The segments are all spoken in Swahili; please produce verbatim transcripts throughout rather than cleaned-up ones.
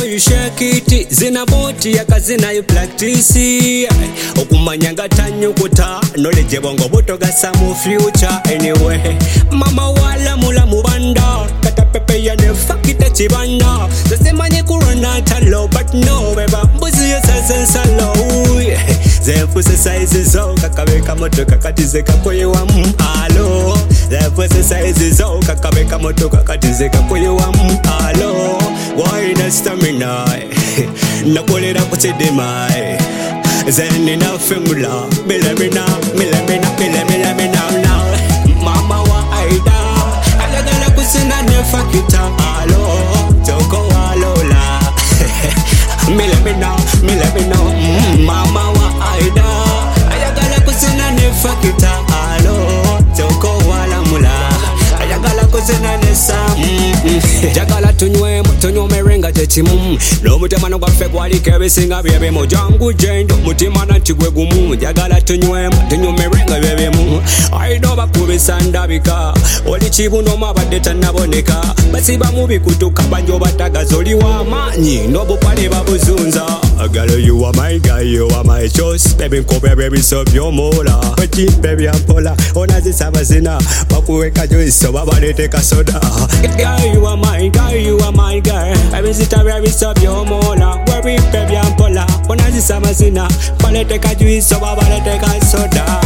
way you shake it zina boti yakazina you practice okumanyanga tanyukuta knowledge bongo buto gasa mu future anyway mama wala mula mubanda kata pepe ya ne fakita chibanda zesemanye kurona talo but no beba mbuzi yesa salo zefuse size zo kakabeka moto kakatize kakoyewa alo zefuse size zo kakabeka moto kakatize kakoyewa alo why na stamina nakolera kutedema zeni na femula milemina milemina milemina milemina mama wa aida alagala kusina ne fakita alo toko alola milemina milemina mama wa aida ayagala kusina ne fakita alo toko wala mula ayagala kusina ne sam jagala tunywe tunywe merenga techimu no mutima no gwafe gwali kebisinga byebe mojangu jendo mutima na chigwe gumu jagala tunywe tunywe merenga byebe mu aido bakubisa ndabika oli chibuno mabadde tanaboneka basiba mubi kutuka banjo batagazoli wa manyi no bupale babuzunza agalo you are my guy you are my choice baby ko baby so your mola baby baby ampola onazi sabazina bakuweka joiso babalete kasoda girl you are my guy you are my girl baby sita baby so your mola baby baby ampola onazi sabazina balete kajuiso babalete kasoda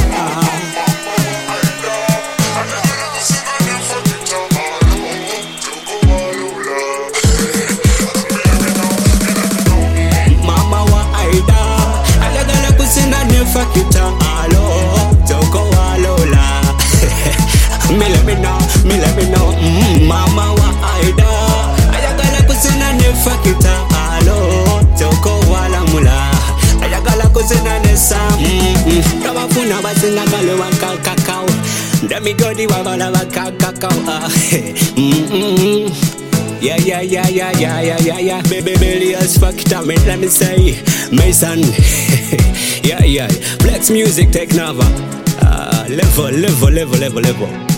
fakita alo toko alola milemina milemina mama wa aida ayagala kusina ne fakita alo toko wala mula ayagala kusina ne sam kabafuna basinga galo wakakao ndamigodi wabala wakakao yeah, yeah, yeah, yeah, yeah, yeah, yeah, yeah. Baby, baby, as fuck it up, let me say, Mason. yeah, yeah. Flex music, take Nava. Uh, level, level, level, level, level.